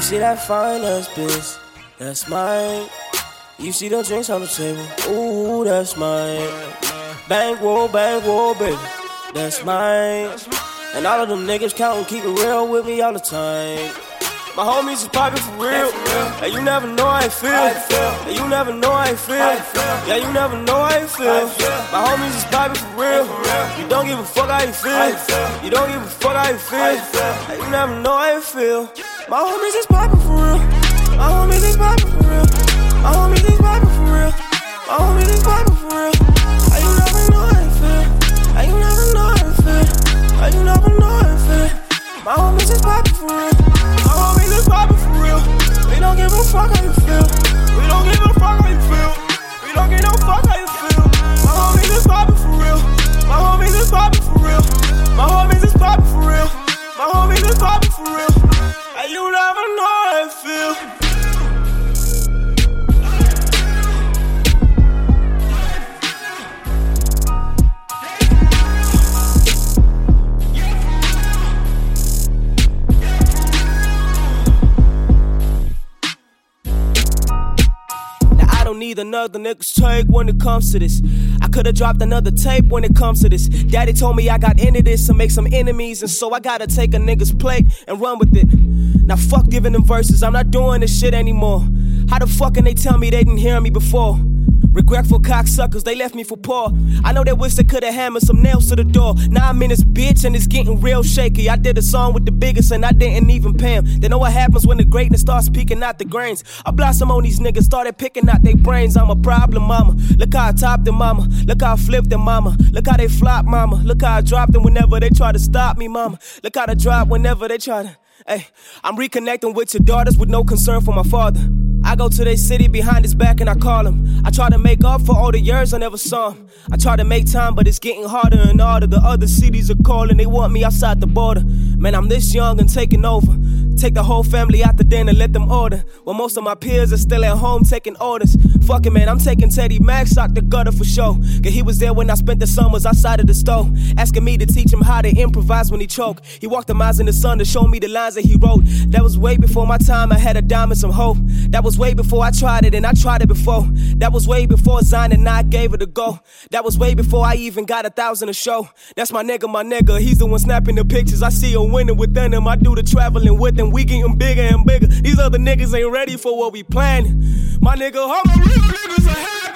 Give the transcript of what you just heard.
see that fine ass bitch? That's mine. You see the drinks on the table? Ooh, that's mine. Bankroll, baby. That's mine. And all of them niggas countin', keep it real with me all the time. My homies is poppin' for real. And you never know how I feel. And you never know how I feel. Yeah, you never know how I feel. My homies is poppin' for real. You don't give a fuck how you feel. You don't give a fuck how you feel. And you never know how I feel. My homies is poppin' for real. My homies is poppin' for real. My homies is poppin' for real. My homies is poppin' for real. And you never know how I feel. And you never know how I feel. And you never know how I feel. My homies is poppin' for real. My homies is poppin' for real. We don't give a fuck how you feel. We don't give a fuck how you feel. We don't give no fuck how you feel. My homies is poppin' for real. My homies is poppin' for real. My homies is poppin' for real. My homies is poppin' for real. And you never know how I feel. Don't need another nigga's take when it comes to this. I could've dropped another tape when it comes to this. Daddy told me I got into this to make some enemies, and so I gotta take a nigga's plate and run with it. Now fuck giving them verses, I'm not doing this shit anymore. How the fuck can they tell me they didn't hear me before? Regretful cocksuckers, they left me for poor. I know they wish they could've hammered some nails to the door. Now I'm in this bitch and it's getting real shaky. I did a song with the biggest and I didn't even pay him. They know what happens when the greatness starts peeking out the grains. I blossom on these niggas, started picking out their brains. I'm a problem, mama. Look how I topped them, mama. Look how I flipped them, mama. Look how they flop, mama. Look how I dropped them whenever they try to stop me, mama. Look how I drop whenever they try to. Hey, I'm reconnecting with your daughters with no concern for my father. I go to their city behind his back and I call him. I try to make up for all the years I never saw him. I try to make time, but it's getting harder and harder. The other cities are calling, they want me outside the border. Man, I'm this young and taking over. Take the whole family out the den and let them order. While most of my peers are still at home taking orders. Fuck it, man, I'm taking Teddy Max out the gutter for sure. Cause he was there when I spent the summers outside of the store. Asking me to teach him how to improvise when he choke. He walked the miles in the sun to show me the lines that he wrote. That was way before my time, I had a dime and some hope. That was way before I tried it and I tried it before. That was way before Zion and I gave it a go. That was way before I even got 1,000 a show. That's my nigga, he's the one snapping the pictures. I see him winning within him, I do the traveling with him. We getting bigger and bigger. These other niggas ain't ready for what we planning. My nigga, all my real niggas are here.